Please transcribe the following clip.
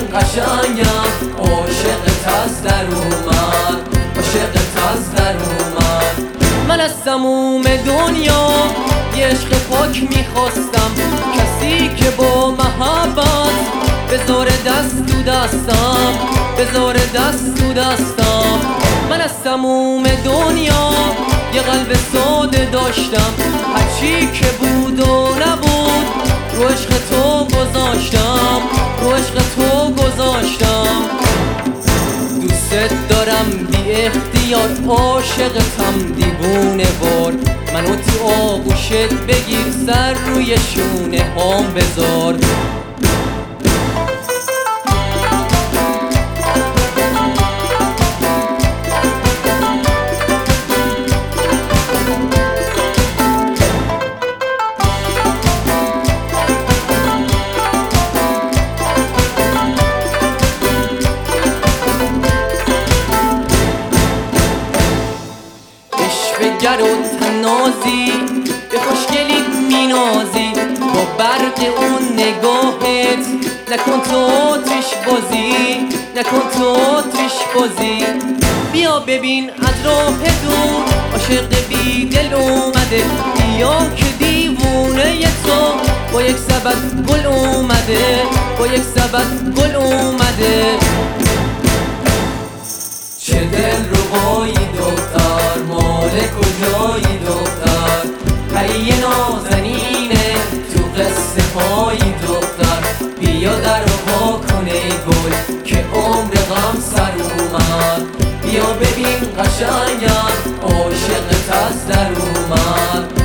قشنگم عاشقت از در اومد، عاشقت از در اومد. من از تموم دنیا یه عشق پاک میخواستم، کسی که با محبت بذاره دست تو دستم، بذاره دست تو دستم. من از تموم دنیا یه قلب ساده داشتم، هرچی که بود و نبود رو عشق تو گذاشتم، رو عشق تو گذاشتم. دوست دارم بی اختیار، عاشقتم دیوونه وار. منو تو آغوشت بگیر، سر روی شونه هام بذار. گر و تنازی به خوشگلی مینازی، با برق اون نگاهت نکن تو آتش بازی، نکن تو آتش بازی. بیا ببین از راه دور عاشق بی دل اومده، بیا که دیوونه تو با یک سبد گل اومده، با یک سبد گل اومده. چه دل ربایی دختر، مال کجایی دختر؟ پی نازنینه تو قصه پایی دختر. بیا در وا کن ای گل که عمر غم سر اومد، بیا ببین قشنگم عاشقت از در اومد.